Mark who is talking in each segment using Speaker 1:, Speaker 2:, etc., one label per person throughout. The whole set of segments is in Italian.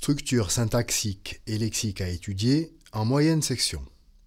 Speaker 1: Structure syntaxique et lexique à étudier en moyenne section.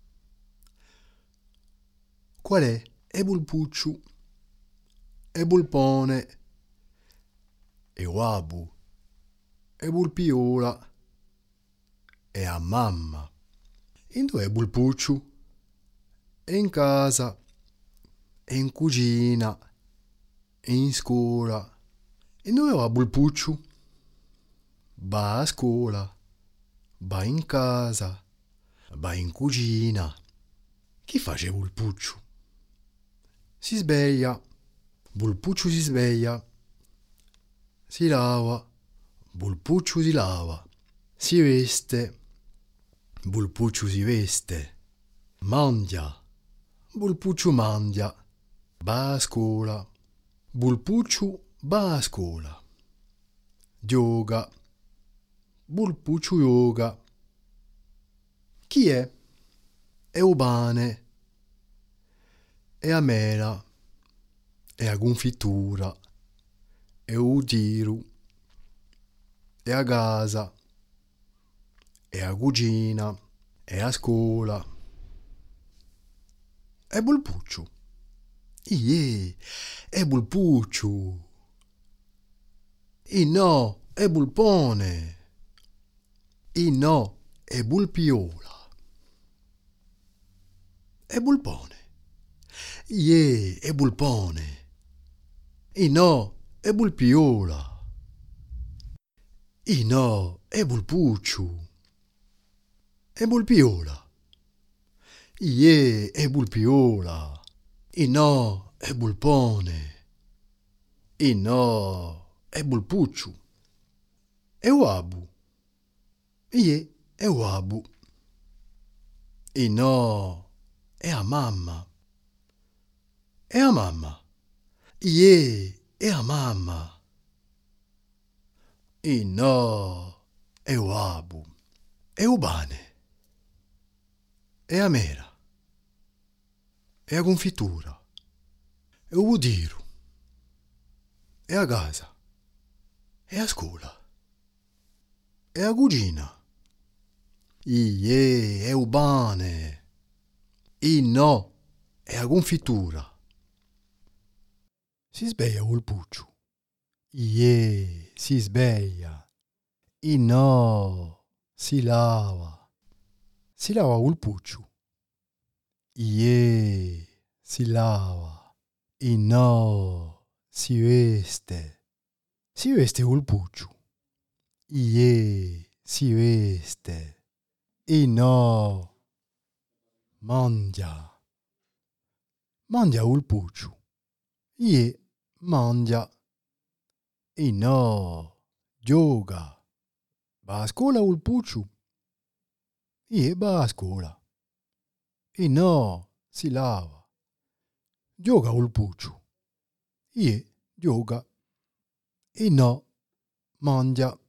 Speaker 1: Qual è? E bulpucciu, e bulpone, e wabu, e bulpiola, e a mamma. In dove è bulpucciu? E in casa, e in cucina, e in scuola. In dove va bulpucciu? Va a scuola, va in casa, va in cucina. Chi face bulpucciu? Si sveglia, bulpucciu si sveglia, si lava, bulpucciu si lava, si veste, bulpucciu si veste, mangia, bulpucciu mangia, va a scuola, bulpucciu va a scuola, gioca, bulpucciu yoga. Chi è? È o pane, è a mela, è a confitura, è o giro, è a casa, è a cucina, è a scuola. È bulpucciu. Ie, è bulpucciu. I no, è bulpone. I no, è bulpiola. È bulpone. Ie, è bulpone. I no, è bulpiola. I no, è bulpucciu. È bulpiola. Ie, è bulpiola. I no, è bulpone. I no, è bulpucciu. È wabu. Ie, è wabu. I no, è a mamma. È a mamma. Ie, è a mamma. I no, è wabu. È ubane. È a mera. È a confitura. È a udiru. È a casa. È a scuola. È a cucina. Ie, è ubane. I no, è a confitura. Si sveglia bulpucciu. Ie, si sveglia. I no, si lava. Si lava bulpucciu. Ie, si lava. I no, si veste. Si veste bulpucciu. Ie, si veste. I no, mangia. Mangia bulpucciu. Ie, mangia. I no, gioca. Va a scuola bulpucciu. Ie, va a scuola. I no, si lava. Gioca bulpucciu. Ie, gioca. I no, mangia.